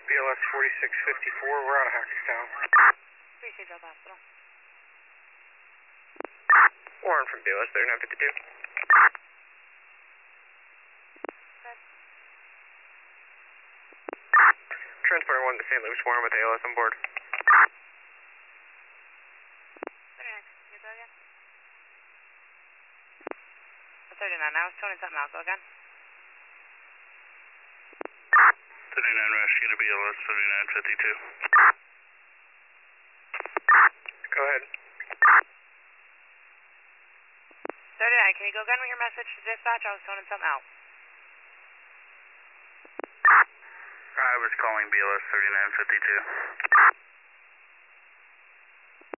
BLS 4654, we're out of Hackettstown. Appreciate Drop Hospital. Warren from BLS 3952. Transport 1 to St. Louis Warren with ALS on board. 39, can you go again? 39, I was toning something out, go again. 39 rescue to BLS 3952. Go ahead. 39, can you go again with your message to dispatch? I was toning something out. I was calling BLS 3952.